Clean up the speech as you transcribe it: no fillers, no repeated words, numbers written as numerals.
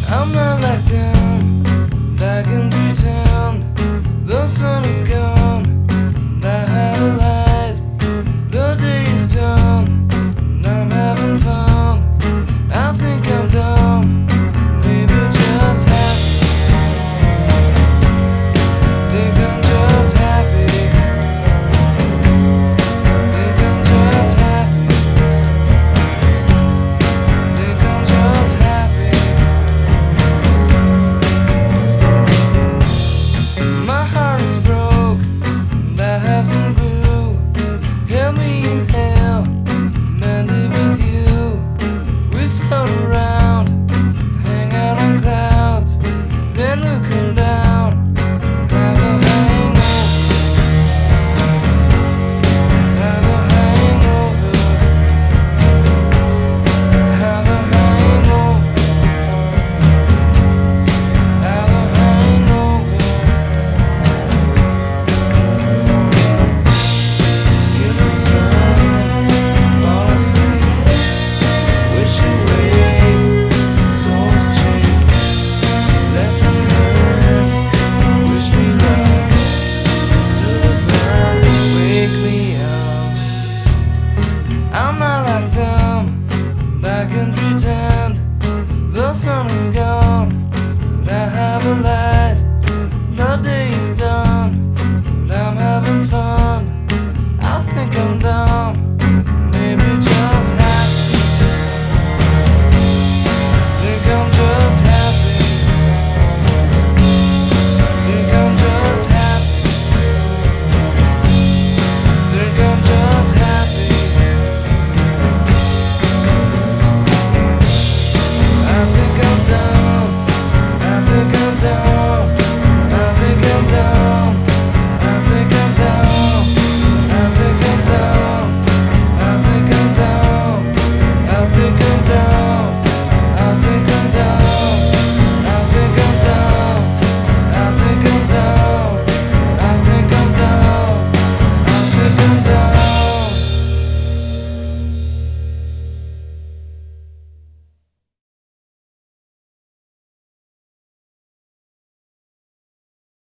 I'm not like them, and I can pretend the sun is gone, and I have a light. The day is done, and I'm having fun. I think I'm dumb, maybe just happy. Think I'm just happy. Think I'm just happy. Think I'm just happy. My heart is broke, and I have some glue. Help me inhale, mend it with you. We float around, hang out on clouds, then we'll come down, have a hangover, have a hangover, have a hangover, have a hangover. Skip the sun, fall asleep, wish away, souls cheap, lesson learned, wish me luck, still the burn, wake me up. I'm not like them, and I can pretend the sun is gone.